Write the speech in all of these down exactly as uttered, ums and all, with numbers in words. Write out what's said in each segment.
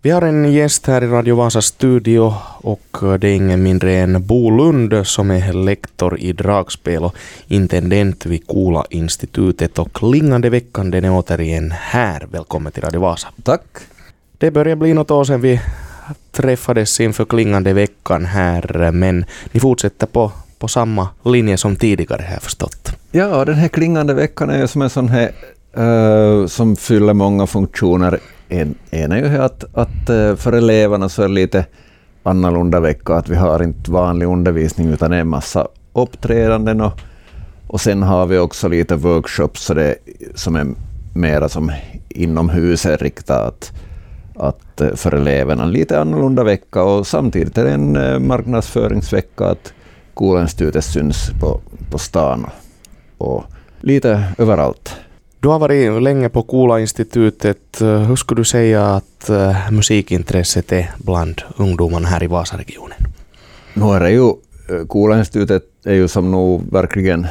Vi har en gäst här i Radio Vasas studio och det är ingen mindre än Bo Lund som är lektor i dragspel och intendent vid Kula-institutet, och klingande veckan den är återigen här. Välkommen till Radio Vasa. Tack. Det börjar bli något år sedan vi träffades inför klingande veckan här, men ni fortsätter på, på samma linje som tidigare, har jag förstått. Ja, den här klingande veckan är ju som en sån här uh, som fyller många funktioner. En, en är ju att, att uh, för eleverna så är det lite annorlunda vecka, att vi har inte vanlig undervisning utan en massa uppträdanden, och, och sen har vi också lite workshops så det, som är mera som inomhuset riktat att, att för eleverna lite annorlunda vecka, och samtidigt är det en uh, marknadsföringsvecka att Kula-institutet syns på, på stan och lite överallt. Du har varit länge på Kula-institutet. Hur skulle du säga att uh, musikintresset är bland ungdomarna här i Vasaregionen? Nu är det ju, Kula-institutet är ju som nog verkligen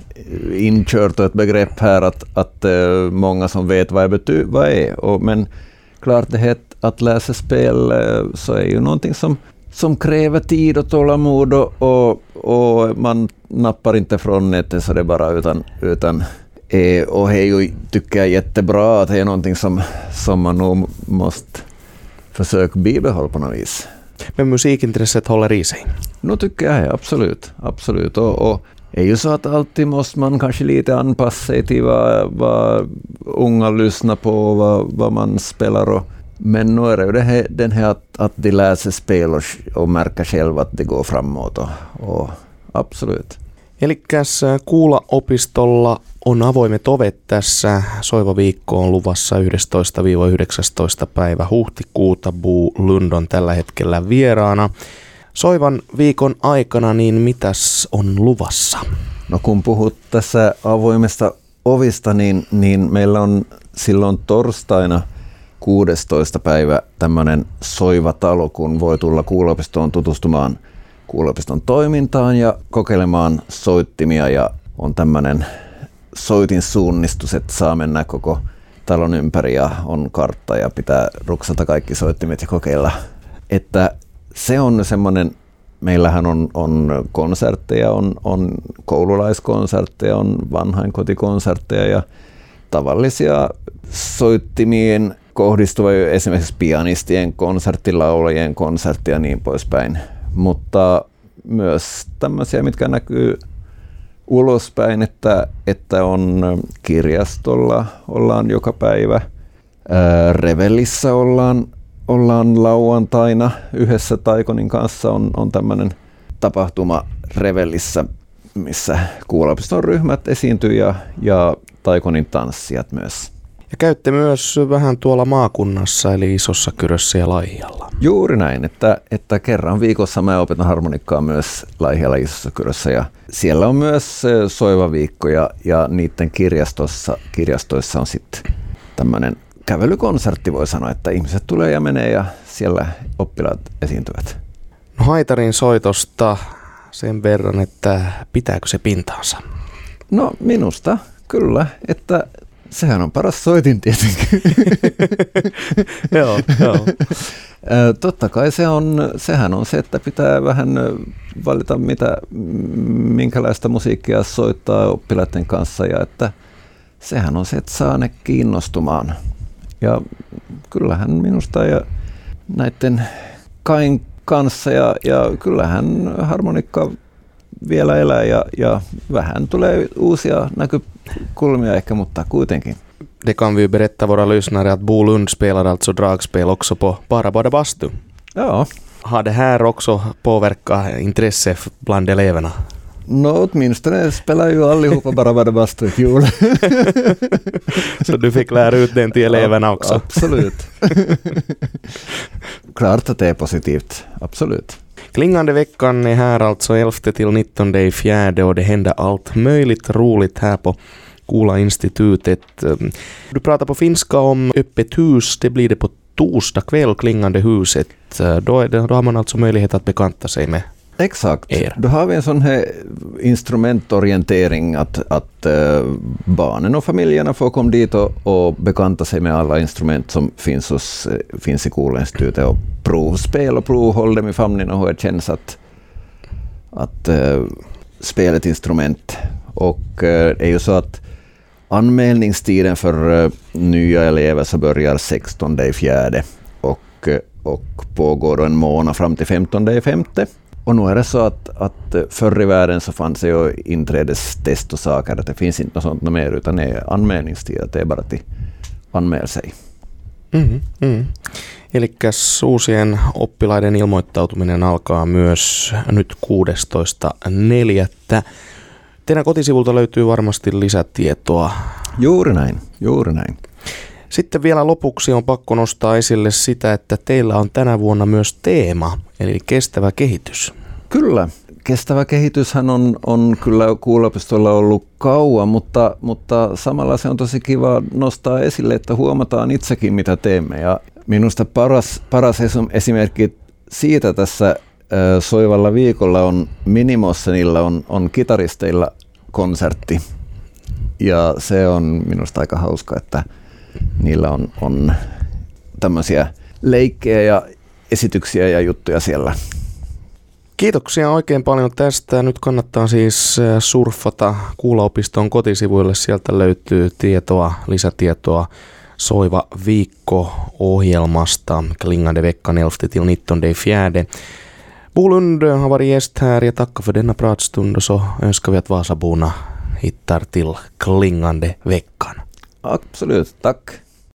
inkört och ett begrepp här att, att uh, många som vet vad det betyder, vad är. Och, men klart det här att läsa spel uh, så är ju någonting som som kräver tid och tålamod, och, och, och man nappar inte från nätet så det bara utan, utan eh, och det är ju, tycker jag, jättebra att det är någonting som, som man nog måste försöka bibehålla på något vis. Men musikintresset håller i sig? Nu tycker jag absolut, absolut. Och, och det är ju så att alltid måste man kanske lite anpassa sig till vad, vad unga lyssnar på, vad, vad man spelar, och men nu är det ju det här, den här att, att de lär sig spel och, och märker själva att det går framåt. Och, och absolut. Elikkäs Kula-opistolla on avoimet ovet tässä. Soiva viikko on luvassa yhdestoista yhdeksästoista päivä huhtikuuta. Bo Lund on tällä hetkellä vieraana. Soivan viikon aikana, niin mitäs on luvassa? No kun puhut tässä avoimesta ovista, niin, niin meillä on silloin torstaina kuudestoista päivä tämmöinen soiva talo, kun voi tulla Kula-opistoon tutustumaan Kula-opiston toimintaan ja kokeilemaan soittimia, ja on tämmöinen soitin suunnistus, että saa mennä koko talon ympäri ja on kartta ja pitää ruksata kaikki soittimet ja kokeilla. Että se on semmoinen, meillähän on, on konsertteja, on, on koululaiskonsertteja, on vanhainkotikonsertteja ja tavallisia soittimien kohdistuva esimerkiksi pianistien konsertti, laulajien konsertti ja niin poispäin. Mutta myös tämmöisiä, mitkä näkyy ulospäin, että, että on kirjastolla, ollaan joka päivä. Ää, Revelissä ollaan, ollaan lauantaina yhdessä Taikonin kanssa. On, on tämmöinen tapahtuma Revelissä, missä Kula-opiston ryhmät esiintyy ja, ja Taikonin tanssijat myös. Ja käytte myös vähän tuolla maakunnassa, eli Isossa Kyrössä ja Laihialla. Juuri näin, että, että kerran viikossa mä opetan harmonikkaa myös Laihialla, Isossa Kyrössä, ja siellä on myös soiva viikko, ja, ja niiden kirjastossa, kirjastoissa on sitten tämmöinen kävelykonsertti, voi sanoa, että ihmiset tulee ja menee ja siellä oppilaat esiintyvät. No haitarin soitosta sen verran, että pitääkö se pintaansa? No minusta kyllä, että sehän on paras soitin tietenkin. Joo, joo. Totta kai se on, sehän on se, että pitää vähän valita, mitä, minkälaista musiikkia soittaa oppilaiden kanssa, ja että sehän on se, että saa ne kiinnostumaan. Ja kyllähän minusta ja näiden kain kanssa, ja, ja kyllähän harmonikka vielä elää, ja, ja vähän tulee uusia näkökulmia ehkä, mutta kuitenkin. Det kan vi ju berätta våra lyssnare att Bo Lund spelar alltså dragspel också på Parabada Bastu. Ja. Har det här också påverkat intresse bland eleverna? No, åtminstone spelar ju allihopa Parabada Bastu i fjol. Så du fick lära ut den till eleverna också? Absolut. Klart att det är positivt, absolut. Klingande veckan är här alltså elfte till nittonde i fjärde, och det händer allt möjligt roligt här på Kula-institutet. Du pratar på finska om öppet hus, det blir det på torsdag kväll, Klingande huset. Då, är det, då har man alltså möjlighet att bekanta sig med Exakt. er. Då har vi en sån här instrumentorientering att, att uh, barnen och familjerna får komma dit och, och bekanta sig med alla instrument som finns, hos, uh, finns i Koola-institutet och provspel och provhåll dem i famnen och hur det känns att, att uh, spela ett instrument. Och uh, det är ju så att anmälningstiden för uh, nya elever så börjar sextonde i fjärde och, uh, och pågår en månad fram till femtonde i femte. Och nu är det så att, att förr i världen så fanns det ju inträdestest och saker, att det finns inte något sånt mer utan det är anmälningstid, att det är bara att anmäla sig. Mm, mm. Elikkäs uusien oppilaiden ilmoittautuminen alkaa myös nyt kuudestoista neljättä. Teidän kotisivulta löytyy varmasti lisätietoa. Juuri näin, juuri näin. Sitten vielä lopuksi on pakko nostaa esille sitä, että teillä on tänä vuonna myös teema, eli kestävä kehitys. Kyllä. Kestävä kehityshän on, on kyllä Kuula-opistolla ollut kauan, mutta, mutta samalla se on tosi kiva nostaa esille, että huomataan itsekin, mitä teemme. Ja minusta paras, paras esimerkki siitä tässä äh, Soivalla viikolla on Minimossenilla on, on kitaristeilla konsertti. Ja se on minusta aika hauska, että niillä on, on tämmöisiä leikkejä ja esityksiä ja juttuja siellä. Kiitoksia oikein paljon tästä. Nyt kannattaa siis surffata Kuula-opiston kotisivuille. Sieltä löytyy tietoa, lisätietoa Soiva viikko-ohjelmasta. Klingande veckan elfte till nittonde i fjärde. Bo Lund har varit gäst här. Jag tackar för denna pratstund och så önskar vi att Vasaborna hittar till klingande veckan. Absolut, tack.